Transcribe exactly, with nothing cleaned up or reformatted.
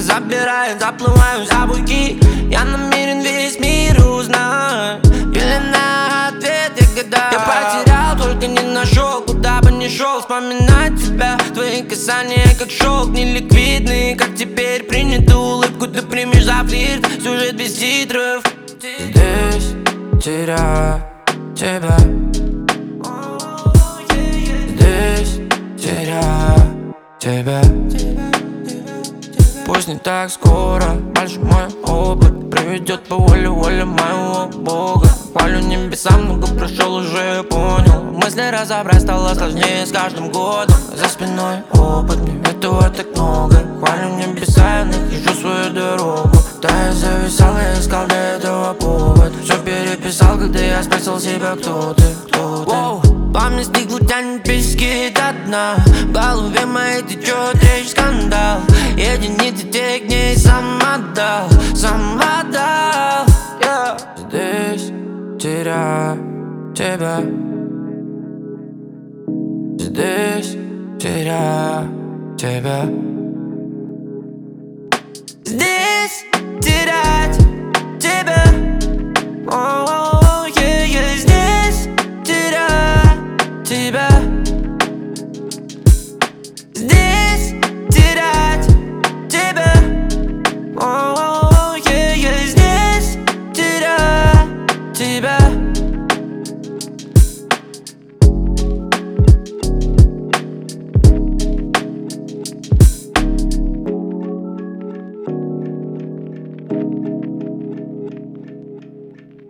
забирает, заплываю за буйки. Я намерен весь мир узнать, или на ответ я гадаю. Я потерял, только не нашел, куда бы ни шел. Вспоминать тебя, твои касания как шелк, неликвидный. Как теперь принято улыбку ты примешь за флирт. Сюжет без титров. Здесь теряю тебя, здесь теряю тебя. Пусть не так скоро, больше мой опыт приведет по воле, воле моего Бога. Хвалю небесам, много прошел, уже понял. Мысли разобрать стало сложнее с каждым годом. За спиной опыт, мне этого так много. Хвалю небеса, я нахожу свою дорогу. Да, я зависал, я искал для этого повод. Все переписал, когда я спросил себя, кто ты, кто ты. Воу, память стекло тянет пески до дна. В голове моей течет речь, скандал. Единицы тех дней сам отдал, сам отдал, yeah. Здесь теряю тебя, здесь теряю тебя.